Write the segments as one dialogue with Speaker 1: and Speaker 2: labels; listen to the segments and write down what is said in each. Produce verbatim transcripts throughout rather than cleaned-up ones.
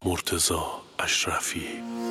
Speaker 1: مرتضی اشرفی.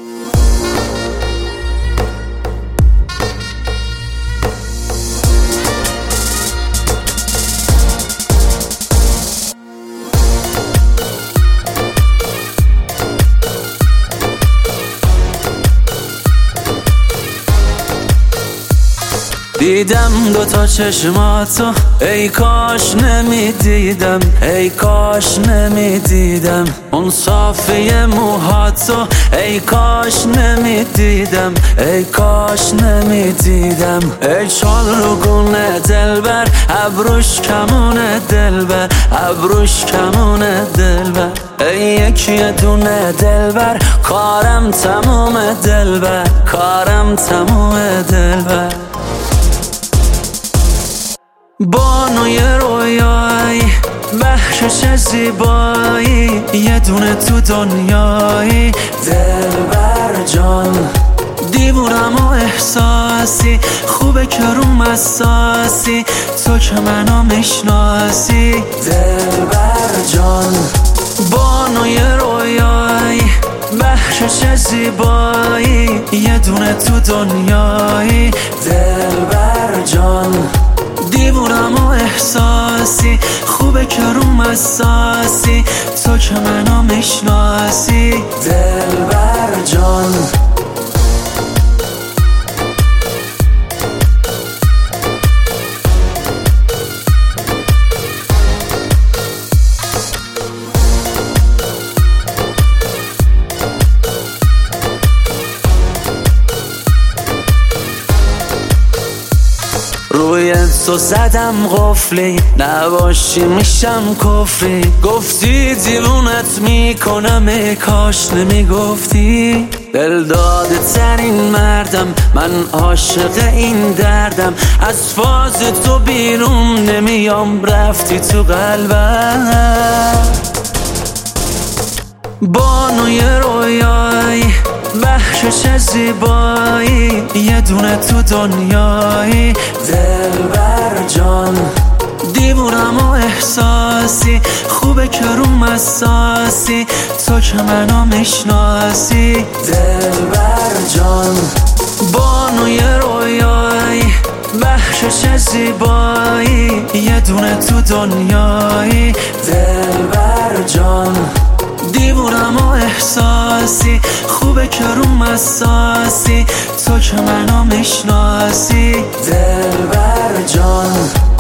Speaker 2: دیدم دوتا چشماتو، ای کاش نمیدیدم، ای کاش نمیدیدم اون صافی موهاتو، ای کاش نمیدیدم، ای کاش نمیدیدم. ای چالگونه دلبر، ابروش کمونه دلبر، ابروش کمونه دلبر. ای یکی دونه دلبر، کارم تموم دلبر، کارم تموم دلبر. بانوی رویایی، بخشش زیبایی، یه دونه تو دنیایی دلبر جان. دیوونم و احساسی، خوبه که روم اساسی، تو که منو میشناسی دلبر جان. بانوی رویایی، بخشش زیبایی، یه دونه تو دنیایی دلبر جان. دیوونم و احساسی، خوبه که روم اساسی، تو که منو میشناسی دلبر جان. روی تو زدم قفلی، نباشی میشم کفری. گفتی دیوونت میکنم، ای کاش نمیگفتی. دل داده ترین مردم، من عاشق این دردم. از فاز تو بیرون نمیام، رفتی تو قلبم. بانوی رویایی، بخشش زیبایی، یه دونه تو دنیایی دلبر جان. دیوونم و احساسی، خوبه که روم اساسی، تو که منو میشناسی دلبر جان. بانوی رویایی، بخشش زیبایی، یه دونه تو دنیایی دلبر جان. دیوونم و احساسی، خوبه که روم اساسی، تو که منو میشناسی دلبر جان.